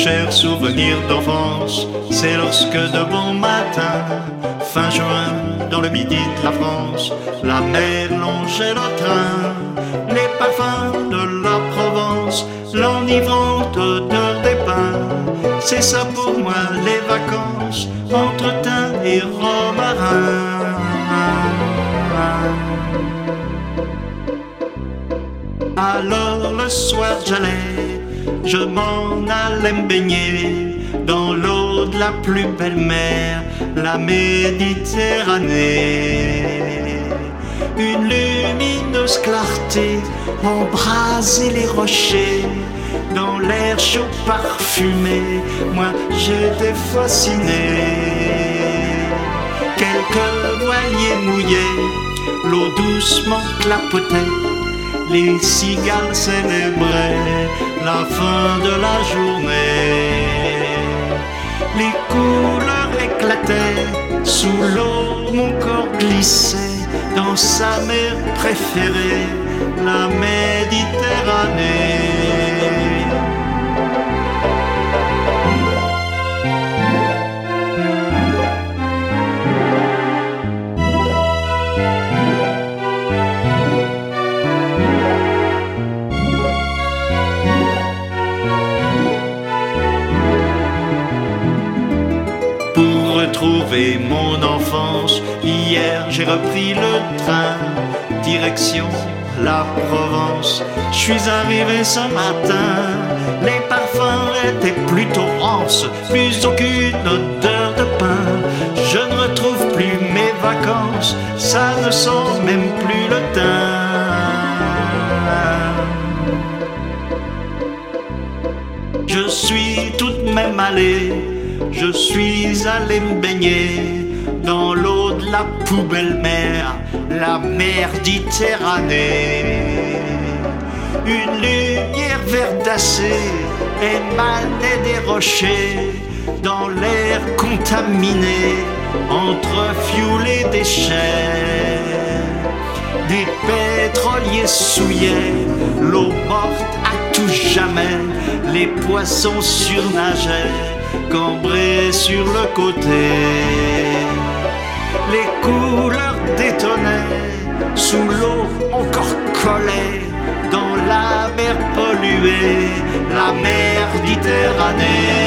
chers souvenirs d'enfance, c'est lorsque de bon matin, fin juin, dans le midi de la France, la mer longeait le train, les parfums de la Provence, l'enivrante odeur des pins. C'est ça pour moi les vacances, entre thym et romarin. Alors le soir je m'en allais me baigner dans l'eau de la plus belle mer, la Méditerranée. Une lumineuse clarté embrasait les rochers, dans l'air chaud parfumé, moi j'étais fasciné. Quelques voiliers mouillés, l'eau doucement clapotait, les cigales célébraient la fin de la journée. Les couleurs éclataient, sous l'eau mon corps glissait dans sa mer préférée, la Méditerranée. Retrouver mon enfance, hier j'ai repris le train, direction la Provence. Je suis arrivé ce matin, les parfums étaient plutôt rances, plus aucune odeur de pain. Je ne retrouve plus mes vacances, ça ne sent même plus le thym. Je suis tout de même allé, je suis allé me baigner dans l'eau de la poubelle mer, la Méditerranée. Une lumière verdacée émanait des rochers, dans l'air contaminé, entre fioul et déchets. Des pétroliers souillaient l'eau morte à tout jamais, les poissons surnageaient, cambrés sur le côté. Les couleurs détonnaient, sous l'eau encore collée, dans la mer polluée, la Méditerranée.